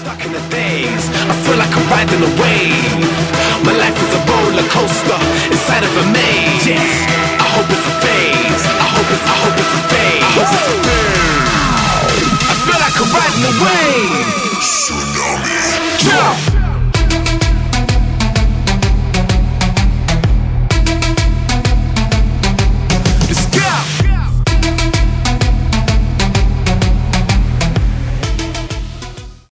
Stuck in the days, I feel like I'm riding a wave. My life is a roller coaster inside of a maze. Yes.